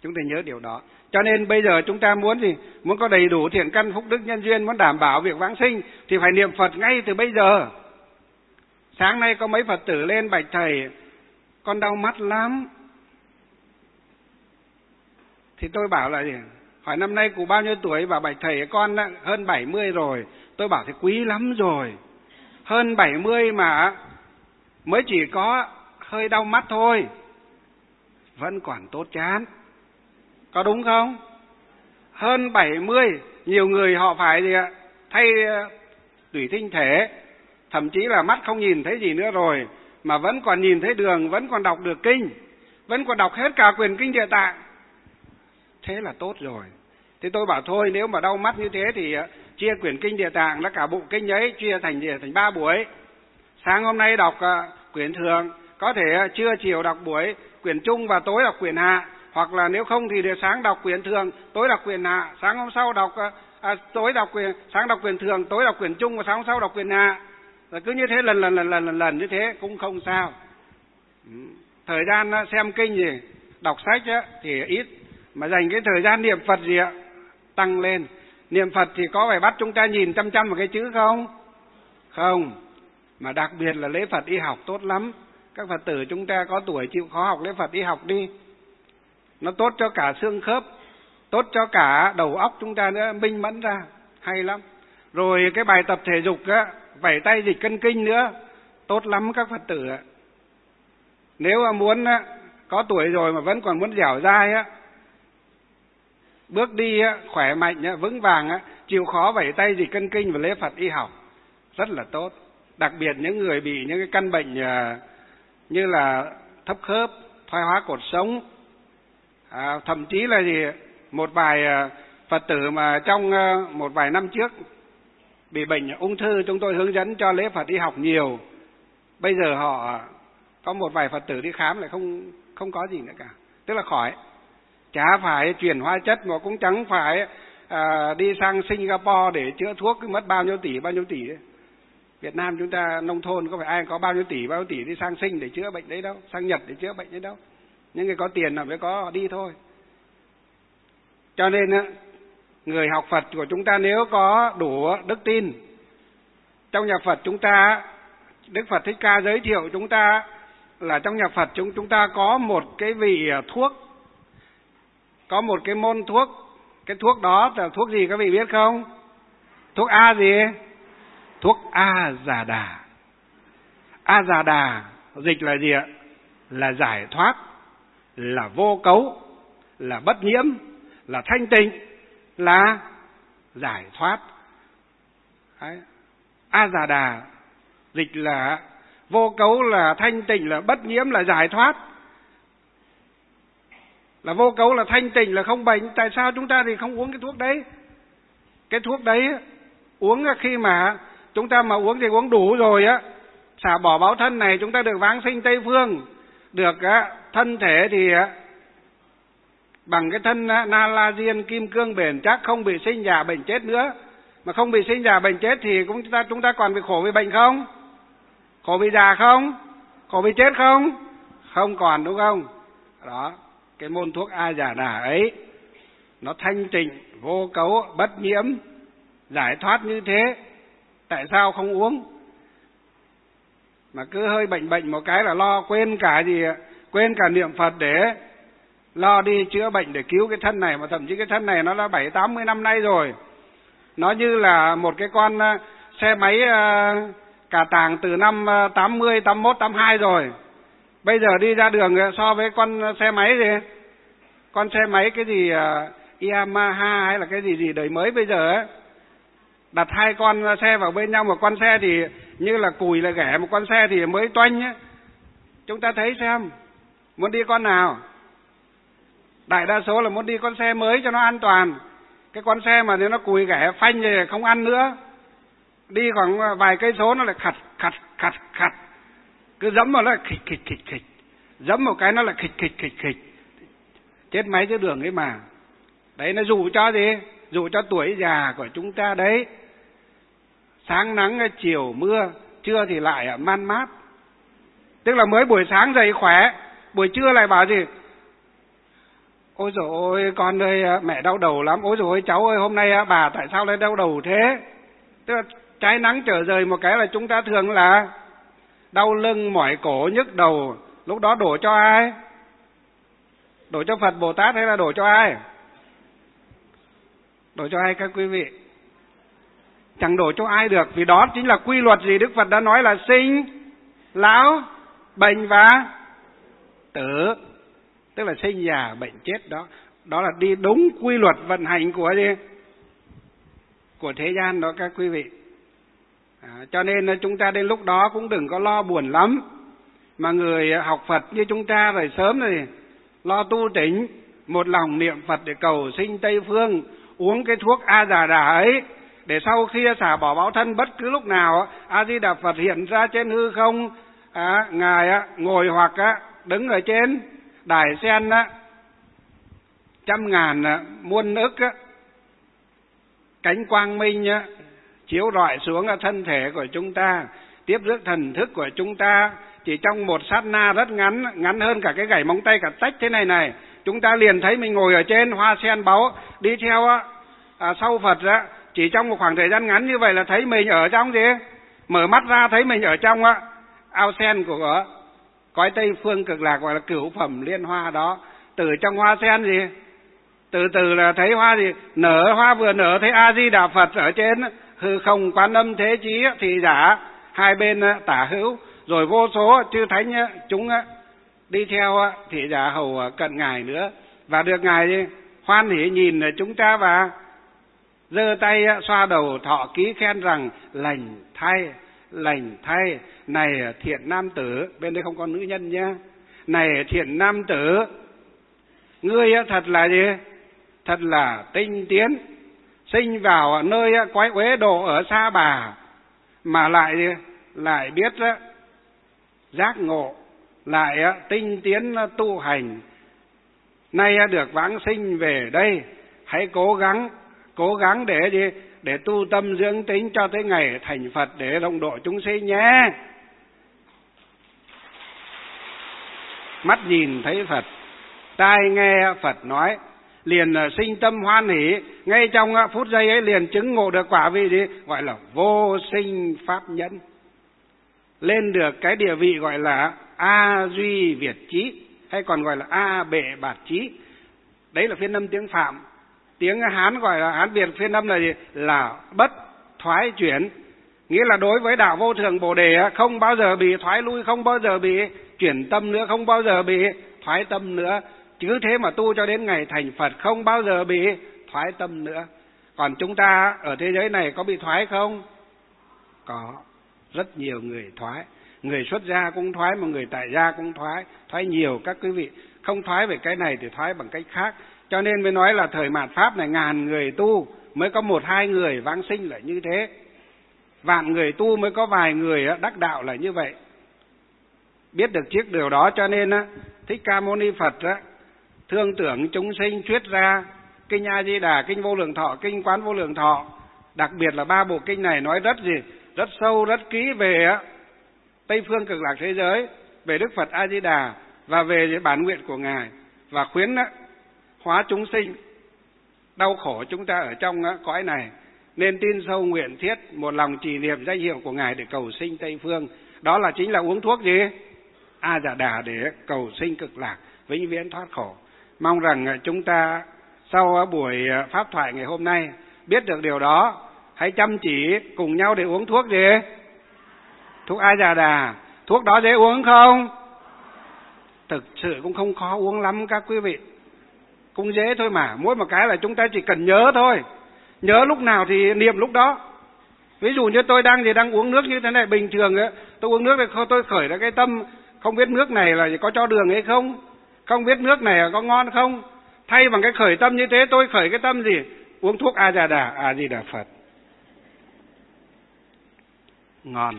Chúng ta nhớ điều đó. Cho nên bây giờ chúng ta muốn gì? Muốn có đầy đủ thiện căn phúc đức nhân duyên, muốn đảm bảo việc vãng sinh thì phải niệm Phật ngay từ bây giờ. Sáng nay có mấy Phật tử lên bạch thầy, con đau mắt lắm. Thì tôi bảo là gì? Hỏi năm nay cụ bao nhiêu tuổi? Bảo bạch thầy con hơn 70 rồi. Tôi bảo thì quý lắm rồi. Hơn 70 mà mới chỉ có hơi đau mắt thôi, vẫn còn tốt chán. Có đúng không? Hơn 70, nhiều người họ phải gì ạ? Thay tủy tinh thể, thậm chí là mắt không nhìn thấy gì nữa rồi, mà vẫn còn nhìn thấy đường, vẫn còn đọc được kinh, vẫn còn đọc hết cả quyển kinh Địa Tạng. Thế là tốt rồi. Thế tôi bảo thôi, nếu mà đau mắt như thế thì chia quyển kinh Địa Tạng là cả bộ kinh ấy, chia thành 3 buổi. Sáng hôm nay đọc quyển thường, có thể trưa chiều đọc buổi quyển trung và tối đọc quyển hạ. Hoặc là nếu không thì sáng đọc quyển thường, tối đọc quyển hạ, sáng hôm sau đọc sáng đọc quyển thường, tối đọc quyển trung và sáng hôm sau đọc quyển hạ. Rồi cứ như thế lần như thế cũng không sao. Thời gian xem kinh gì, đọc sách thì ít, mà dành cái thời gian niệm Phật gì tăng lên. Niệm Phật thì có phải bắt chúng ta nhìn chăm vào cái chữ không? Không. Mà đặc biệt là lễ Phật y học tốt lắm. Các Phật tử chúng ta có tuổi chịu khó học lễ Phật y học đi. Nó tốt cho cả xương khớp, tốt cho cả đầu óc chúng ta nữa, minh mẫn ra, hay lắm. Rồi cái bài tập thể dục vẩy tay dịch cân kinh nữa, tốt lắm các Phật tử ạ. Nếu mà muốn có tuổi rồi mà vẫn còn muốn dẻo dai bước đi khỏe mạnh vững vàng chịu khó vẩy tay dịch cân kinh và lễ Phật y học rất là tốt. Đặc biệt những người bị những cái căn bệnh như là thấp khớp, thoái hóa cột sống, thậm chí là gì, một vài Phật tử mà trong một vài năm trước bị bệnh ung thư, chúng tôi hướng dẫn cho lễ Phật y học nhiều. Bây giờ họ có một vài Phật tử đi khám lại không có gì nữa cả, tức là khỏi. Chả phải chuyển hóa chất mà cũng chẳng phải đi sang Singapore để chữa thuốc mất bao nhiêu tỷ ấy. Việt Nam chúng ta nông thôn có phải ai có bao nhiêu tỷ đi sang Sing để chữa bệnh đấy đâu, sang Nhật để chữa bệnh đấy đâu. Những người có tiền là mới có đi thôi. Cho nên người học Phật của chúng ta nếu có đủ đức tin, trong nhà Phật chúng ta, Đức Phật Thích Ca giới thiệu chúng ta là trong nhà Phật chúng ta có một cái vị thuốc, có một cái môn thuốc. Cái thuốc đó là thuốc gì các vị biết không? Thuốc A gì? Thuốc A Già Đà. A Già Đà dịch là gì ạ? Là giải thoát, là vô cấu, là bất nhiễm, là thanh tịnh, là giải thoát. Đấy. A Già Đà dịch là vô cấu, là thanh tịnh, là bất nhiễm, là giải thoát. Là vô cấu, là thanh tịnh, là không bệnh. Tại sao chúng ta thì không uống cái thuốc đấy? Cái thuốc đấy uống khi mà chúng ta mà uống thì uống đủ rồi xả bỏ báo thân này, chúng ta được vãng sinh Tây Phương, được thân thể thì bằng cái thân Na La Diên kim cương bền chắc, không bị sinh già bệnh chết nữa. Mà không bị sinh già bệnh chết thì chúng ta còn bị khổ vì bệnh không? Khổ vì già không? Khổ vì chết không? Không còn, đúng không? Đó, cái môn thuốc A Già Đà ấy nó thanh tịnh, vô cấu, bất nhiễm, giải thoát như thế. Tại sao không uống? Mà cứ hơi bệnh một cái là lo quên cả quên cả niệm Phật để lo đi chữa bệnh để cứu cái thân này. Mà thậm chí cái thân này nó đã 70-80 năm nay rồi. Nó như là một cái con xe máy cà tàng từ năm 80, 81, 82 rồi. Bây giờ đi ra đường so với con xe máy gì? Con xe máy cái gì Yamaha hay là cái gì đời mới bây giờ đặt hai con xe vào bên nhau, một con xe thì như là cùi là ghẻ, một con xe thì mới toanh Chúng ta thấy xem, muốn đi con nào? Đại đa số là muốn đi con xe mới cho nó an toàn. Cái con xe mà nếu nó cùi ghẻ phanh thì không ăn nữa. Đi khoảng vài cây số nó lại khặt. Cứ dẫm vào nó là khịch. Dẫm một cái nó là khịch. Chết máy giữa đường ấy mà. Đấy nó dụ cho gì? Dụ cho tuổi già của chúng ta đấy. Sáng nắng, chiều mưa, trưa thì lại man mát. Tức là mới buổi sáng dậy khỏe, buổi trưa lại bảo gì? Ôi dồi ôi, con ơi, mẹ đau đầu lắm. Ôi dồi ôi, cháu ơi, hôm nay bà tại sao lại đau đầu thế? Tức là trái nắng trở rời một cái là chúng ta thường là đau lưng, mỏi cổ, nhức đầu. Lúc đó đổ cho ai? Đổ cho Phật Bồ Tát hay là đổ cho ai? Đổ cho ai các quý vị? Chẳng đổ cho ai được, vì đó chính là quy luật gì Đức Phật đã nói là sinh, lão, bệnh và tử. Tức là sinh già bệnh chết đó. Đó là đi đúng quy luật vận hành của gì? Của thế gian đó các quý vị. Cho nên chúng ta đến lúc đó cũng đừng có lo buồn lắm. Mà người học Phật như chúng ta phải sớm rồi lo tu tỉnh, một lòng niệm Phật để cầu sinh Tây Phương, uống cái thuốc A Già Đà ấy, để sau khi xả bỏ báo thân bất cứ lúc nào A Di Đà Phật hiện ra trên hư không, ngài ngồi hoặc đứng ở trên đài sen trăm ngàn muôn ức cánh quang minh chiếu rọi xuống thân thể của chúng ta, tiếp rước thần thức của chúng ta. Chỉ trong một sát na rất ngắn, ngắn hơn cả cái gảy móng tay cả tách thế này này, chúng ta liền thấy mình ngồi ở trên hoa sen báu, đi theo sau Phật chỉ trong một khoảng thời gian ngắn như vậy là thấy mình ở trong gì? Mở mắt ra thấy mình ở trong ao sen của cõi Tây Phương Cực Lạc, gọi là cửu phẩm liên hoa đó. Từ trong hoa sen gì? Từ từ là thấy hoa gì? Nở, hoa vừa nở thấy A Di Đà Phật ở trên hư không Quán Âm Thế Chí thì giả hai bên tả hữu, rồi vô số chư thánh chúng đi theo thị giả hầu cận ngài nữa, và được ngài gì? Hoan hỉ nhìn chúng ta và giơ tay xoa đầu thọ ký khen rằng lành thay, này thiện nam tử, bên đây không có nữ nhân nhá, này thiện nam tử, ngươi thật là gì? Thật là tinh tiến, sinh vào nơi quái uế độ ở Sa Bà mà lại biết giác ngộ, lại tinh tiến tu hành. Nay được vãng sinh về đây, hãy cố gắng để gì? Để tu tâm dưỡng tính cho tới ngày thành Phật để đồng độ chúng sinh nhé. Mắt nhìn thấy Phật, tai nghe Phật nói, liền sinh tâm hoan hỷ, ngay trong phút giây ấy liền chứng ngộ được quả vị gì? Gọi là vô sinh pháp nhẫn, lên được cái địa vị gọi là A Duy Việt Chí, hay còn gọi là A Bệ Bạt Chí. Đấy là phiên âm tiếng Phạm. Tiếng Hán gọi là Hán Việt phiên âm là gì? Là bất thoái chuyển. Nghĩa là đối với đạo vô thường Bồ Đề không bao giờ bị thoái lui, không bao giờ bị chuyển tâm nữa, không bao giờ bị thoái tâm nữa. Cứ thế mà tu cho đến ngày thành Phật, không bao giờ bị thoái tâm nữa. Còn chúng ta ở thế giới này có bị thoái không? Có. Rất nhiều người thoái. Người xuất gia cũng thoái, mà người tại gia cũng thoái nhiều các quý vị. Không thoái về cái này thì thoái bằng cách khác. Cho nên mới nói là thời mạt Pháp này ngàn người tu mới có một hai người vãng sinh là như thế. Vạn người tu mới có vài người đắc đạo là như vậy. Biết được chiếc điều đó cho nên Thích Ca Mâu Ni Phật thương tưởng chúng sinh thuyết ra Kinh A Di Đà, Kinh Vô Lượng Thọ, Kinh Quán Vô Lượng Thọ. Đặc biệt là ba bộ kinh này nói rất gì? Rất sâu, rất kỹ về Tây Phương Cực Lạc thế giới, về Đức Phật A Di Đà và về bản nguyện của ngài, và khuyến hóa chúng sinh đau khổ chúng ta ở trong cõi này nên tin sâu nguyện thiết, một lòng trì niệm danh hiệu của ngài để cầu sinh Tây Phương. Đó là chính là uống thuốc gì? A Già Đà để cầu sinh Cực Lạc, vĩnh viễn thoát khổ. Mong rằng chúng ta sau buổi pháp thoại ngày hôm nay biết được điều đó, hãy chăm chỉ cùng nhau để uống thuốc gì? Thuốc A Già Đà. Thuốc đó dễ uống không? Thực sự cũng không khó uống lắm các quý vị, cũng dễ thôi mà. Mỗi một cái là chúng ta chỉ cần nhớ thôi, nhớ lúc nào thì niệm lúc đó. Ví dụ như tôi đang uống nước như thế này, bình thường tôi uống nước thì tôi khởi ra cái tâm không biết nước này là có cho đường hay không, không biết nước này có ngon không. Thay bằng cái khởi tâm như thế, tôi khởi cái tâm gì? Uống thuốc A Già Đà, A Di Đà Phật. Ngon.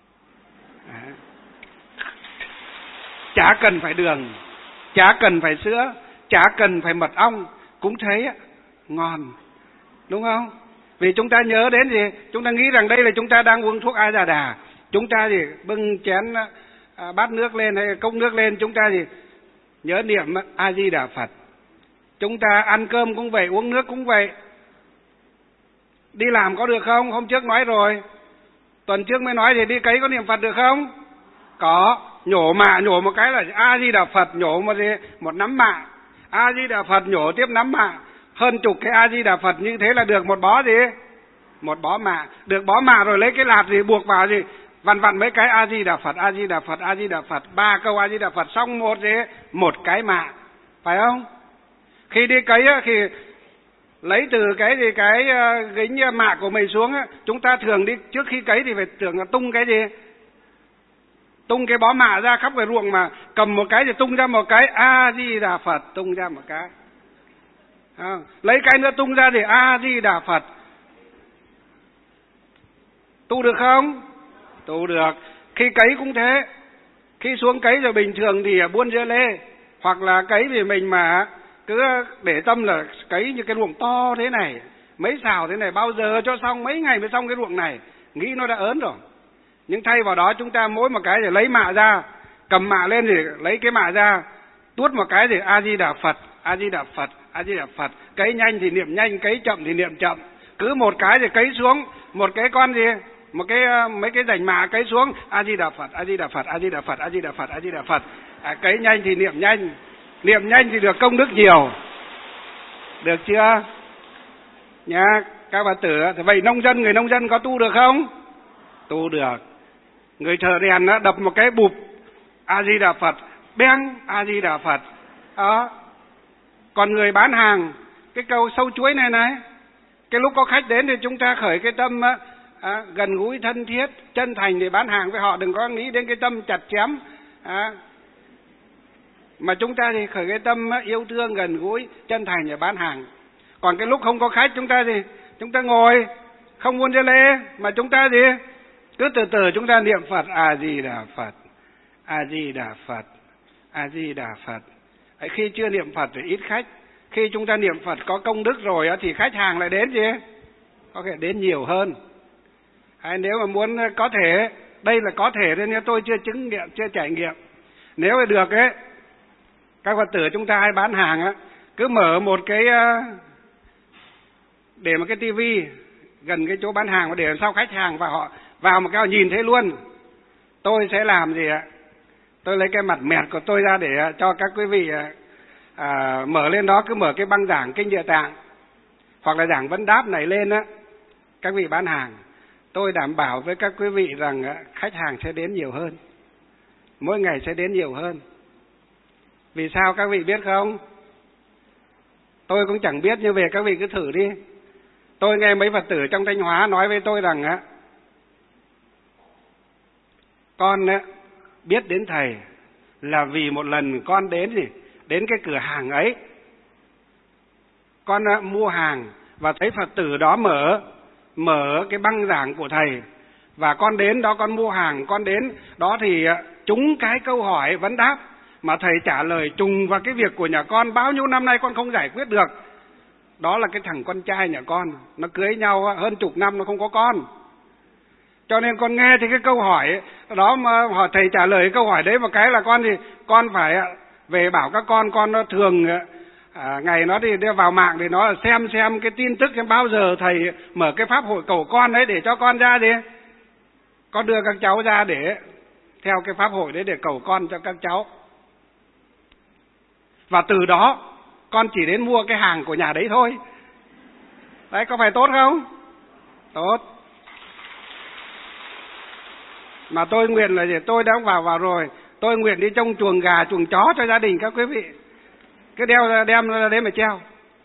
Chả cần phải đường, chả cần phải sữa, chả cần phải mật ong, cũng thấy ngon, đúng không? Vì chúng ta nhớ đến gì? Chúng ta nghĩ rằng đây là chúng ta đang uống thuốc A Già Đà. Chúng ta gì? Bưng chén bát nước lên hay cốc nước lên, chúng ta gì? Nhớ niệm A Di Đà Phật. Chúng ta ăn cơm cũng vậy, uống nước cũng vậy. Đi làm có được không? Hôm trước nói rồi. Tuần trước mới nói thì đi cấy có niệm Phật được không? Có. Nhổ mạ, nhổ một cái là A Di Đà Phật, nhổ một nắm mạ. A Di Đà Phật nhổ tiếp nắm mạ. Hơn chục cái A Di Đà Phật, như thế là được một bó gì? Một bó mạ. Được bó mạ rồi lấy cái lạt gì buộc vào gì? Vặn vặn mấy cái A Di Đà Phật, A Di Đà Phật, A Di Đà Phật, 3 câu A Di Đà Phật xong một cái mạ. Phải không? Khi đi cấy á, thì lấy từ cái gính mạ của mình xuống á, chúng ta thường đi trước khi cấy thì phải tưởng là tung cái gì? Tung cái bó mạ ra khắp cái ruộng, mà cầm một cái thì tung ra một cái A Di Đà Phật, tung ra một cái. Lấy cái nữa tung ra thì A Di Đà Phật. Tu được không? Tu được. Khi cấy cũng thế. Khi xuống cấy rồi bình thường thì buôn dưa lê, hoặc là cấy thì mình mà cứ để tâm là cấy như cái ruộng to thế này, mấy xào thế này, bao giờ cho xong, mấy ngày mới xong cái ruộng này, nghĩ nó đã ớn rồi. Nhưng thay vào đó chúng ta mỗi một cái thì lấy mạ ra, cầm mạ lên thì lấy cái mạ ra, tuốt một cái thì A Di Đà Phật, A Di Đà Phật, A Di Đà Phật. Cấy nhanh thì niệm nhanh, cấy chậm thì niệm chậm. Cứ một cái thì cấy xuống, một cái con gì, mấy cái rảnh mạ cấy xuống, A Di Đà Phật, A Di Đà Phật, A Di Đà Phật, A Di Đà Phật, A Di Đà Phật. Cấy nhanh thì niệm nhanh. Niệm nhanh thì được công đức nhiều. Được chưa? Nhá, các bà tử. Vậy người nông dân có tu được không? Tu được. Người thợ rèn đập một cái bụp A Di Đà Phật, beng A Di Đà Phật. Đó. Còn người bán hàng, cái câu sâu chuối này, cái lúc có khách đến thì chúng ta khởi cái tâm gần gũi, thân thiết, chân thành để bán hàng với họ, đừng có nghĩ đến cái tâm chặt chém. Mà chúng ta thì khởi cái tâm yêu thương, gần gũi, chân thành để bán hàng. Còn cái lúc không có khách chúng ta ngồi không buôn dưa lê, mà chúng ta cứ từ từ chúng ta niệm Phật, A Di Đà Phật, A Di Đà Phật, A Di Đà Phật. Khi chưa niệm Phật thì ít khách. Khi chúng ta niệm Phật có công đức rồi thì khách hàng lại đến có thể đến nhiều hơn. Nếu mà muốn có thể, đây là có thể nên tôi chưa chứng nghiệm, chưa trải nghiệm. Nếu mà được các Phật tử chúng ta hay bán hàng cứ mở một cái để một cái tivi gần cái chỗ bán hàng, và để làm sao khách hàng và họ vào một cái họ nhìn thấy luôn. Tôi sẽ làm gì tôi lấy cái mặt mẹt của tôi ra để cho các quý vị mở lên đó, cứ mở cái băng giảng Kinh Địa Tạng hoặc là giảng vấn đáp này lên các vị bán hàng, tôi đảm bảo với các quý vị rằng khách hàng sẽ đến nhiều hơn, mỗi ngày sẽ đến nhiều hơn. Vì sao các vị biết không? Tôi cũng chẳng biết, như về các vị cứ thử đi. Tôi nghe mấy Phật tử trong Thanh Hóa nói với tôi rằng con biết đến thầy là vì một lần con đến cái cửa hàng ấy, con mua hàng và thấy Phật tử đó mở cái băng giảng của thầy, và con đến đó con mua hàng, con đến đó thì trúng cái câu hỏi vấn đáp mà thầy trả lời trùng vào cái việc của nhà con bao nhiêu năm nay con không giải quyết được. Đó là cái thằng con trai nhà con, nó cưới nhau hơn chục năm nó không có con. Cho nên con nghe thì cái câu hỏi đó mà họ thầy trả lời câu hỏi đấy một cái là con phải về bảo các con nó thường ngày nó đi vào mạng để nó xem cái tin tức, xem bao giờ thầy mở cái pháp hội cầu con đấy để cho con ra con đưa các cháu ra để theo cái pháp hội đấy để cầu con cho các cháu. Và từ đó con chỉ đến mua cái hàng của nhà đấy thôi. Đấy, có phải tốt không? Tốt. Mà tôi nguyện là gì? Tôi đã vào rồi. Tôi nguyện đi trông chuồng gà, chuồng chó cho gia đình các quý vị. Cứ đem ra đấy mà treo.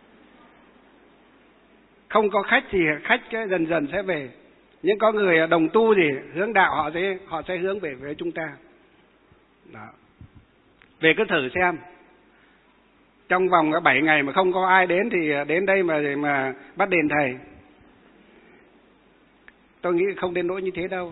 Không có khách thì khách dần dần sẽ về. Nhưng có người đồng tu thì hướng đạo họ sẽ hướng về với chúng ta. Đó. Về cứ thử xem. Trong vòng 7 ngày mà không có ai đến thì đến đây mà bắt đền thầy. Tôi nghĩ không đến nỗi như thế đâu.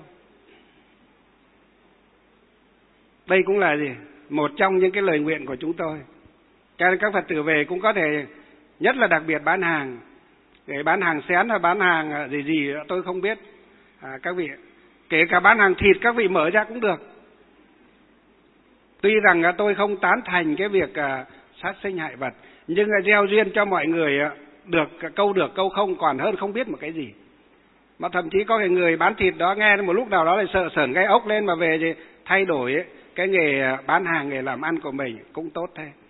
Đây cũng là một trong những cái lời nguyện của chúng tôi. Cho nên các Phật tử về cũng có thể, nhất là đặc biệt bán hàng. Để bán hàng xén hay bán hàng gì tôi không biết. Các vị, kể cả bán hàng thịt các vị mở ra cũng được. Tuy rằng tôi không tán thành cái việc sát sinh hại vật. Nhưng gieo duyên cho mọi người được câu không còn hơn không biết một cái gì. Mà thậm chí có cái người bán thịt đó nghe một lúc nào đó lại sợ sởn gai ốc lên, mà về thì thay đổi cái nghề bán hàng, nghề làm ăn của mình cũng tốt thế.